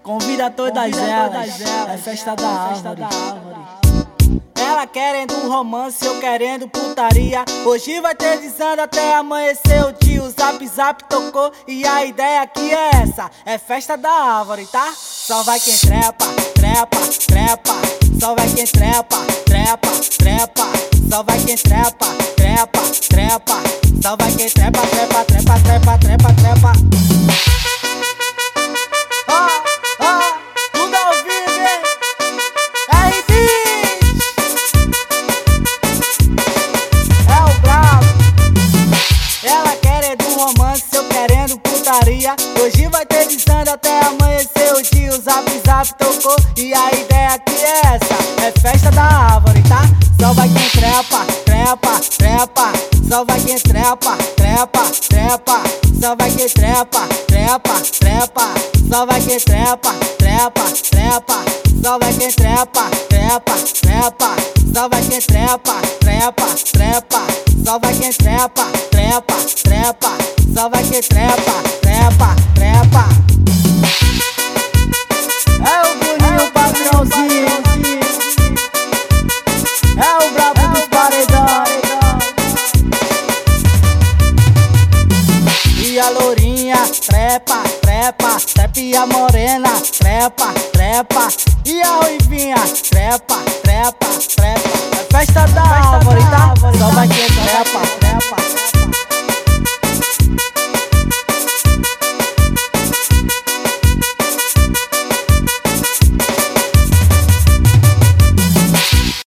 Convida todas elas, é festa da árvore. Ela querendo um romance, eu querendo putaria. Hoje vai ter desanda até amanhecer. O tio Zap Zap tocou e a ideia aqui é essa: é festa da árvore, tá? Só vai quem trepa, trepa, trepa. Só vai quem trepa, trepa, trepa. Só vai quem trepa, trepa, trepa. Só vai quem trepa, trepa, trepa, trepa, trepa, trepa. Tudo ao vivo, hein? É o brabo. Ela querendo um romance, eu querendo putaria. Hoje vai ter desanda até amanhecer. O dia o Zap Zap tocou e a ideia aqui é essa: é festa da árvore, tá? Só vai quem trepa, trepa, trepa. Só vai quem trepa, trepa, trepa. Só vai quem trepa, trepa, trepa. Só vai quem trepa, trepa, trepa. Só vai quem trepa, trepa, trepa. Só vai quem trepa, trepa, trepa. Só vai quem trepa, trepa, trepa. Só vai quem trepa, trepa, trepa. É o Bruninho padrãozinho, é o brabo dos paredão. E a lourinha, trepa, trepa. Trepa e a morena, trepa, trepa. E a ruivinha, trepa, trepa, trepa. É festa da árvore, tá?